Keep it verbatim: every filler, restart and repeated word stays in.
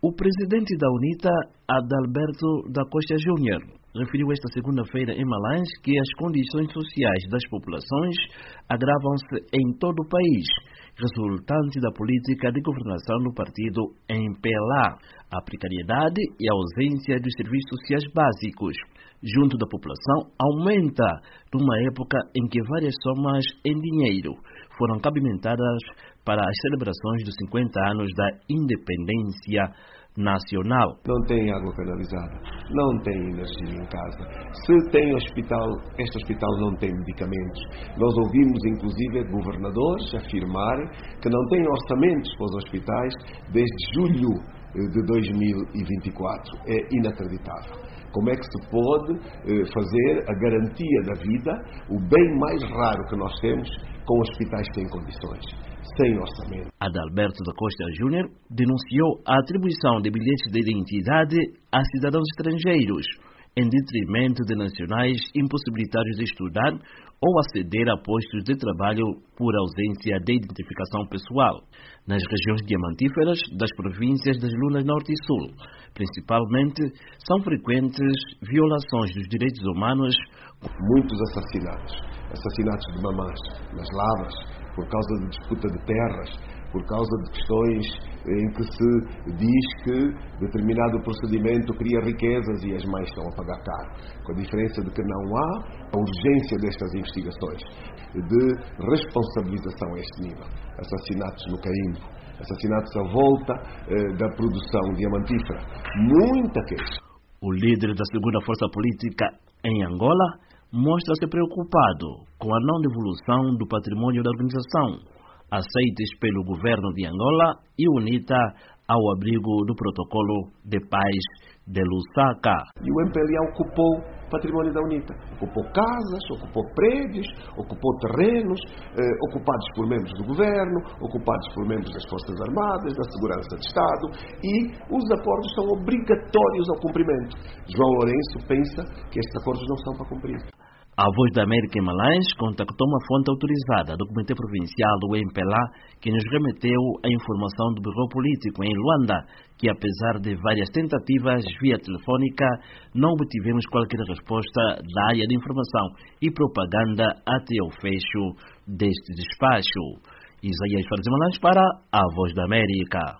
O presidente da UNITA, Adalberto da Costa Júnior, referiu esta segunda-feira em Malanje que as condições sociais das populações agravam-se em todo o país, resultante da política de governação do partido M P L A, a precariedade e a ausência dos serviços sociais básicos, junto da população, aumenta numa época em que várias somas em dinheiro foram cabimentadas para as celebrações dos cinquenta anos da independência nacional. Não tem água canalizada, não tem energia em casa. Se tem hospital, este hospital não tem medicamentos. Nós ouvimos inclusive governadores afirmarem que não têm orçamentos para os hospitais desde julho de dois mil e vinte e quatro. É inacreditável. Como é que se pode eh, fazer a garantia da vida, o bem mais raro que nós temos, com hospitais sem condições, sem orçamento? Adalberto da Costa Júnior denunciou a atribuição de bilhetes de identidade a cidadãos estrangeiros, em detrimento de nacionais impossibilitados de estudar ou aceder a postos de trabalho por ausência de identificação pessoal, nas regiões diamantíferas das províncias das Lunas Norte e Sul. Principalmente, são frequentes violações dos direitos humanos. Muitos assassinatos, assassinatos de mamães nas lavras, por causa de disputa de terras, por causa de questões em que se diz que determinado procedimento cria riquezas e as mães estão a pagar caro. Com a diferença de que não há a urgência destas investigações, de responsabilização a este nível. Assassinatos no carimbo, assassinatos à volta eh, da produção diamantífera. Muita queixa. O líder da segunda força política em Angola mostra-se preocupado com a não devolução do patrimônio da organização, aceites pelo governo de Angola e UNITA ao abrigo do protocolo de paz de Lusaka. E o M P L A ocupou o patrimônio da UNITA. Ocupou casas, ocupou prédios, ocupou terrenos, eh, ocupados por membros do governo, ocupados por membros das Forças Armadas, da Segurança de Estado, e os acordos são obrigatórios ao cumprimento. João Lourenço pensa que estes acordos não são para cumprir. A Voz da América em Malanje contactou uma fonte autorizada do Comitê Provincial do M P L A que nos remeteu a informação do Bureau Político em Luanda, que apesar de várias tentativas via telefônica, não obtivemos qualquer resposta da área de informação e propaganda até o fecho deste despacho. Isaías Fares de Malanje para a Voz da América.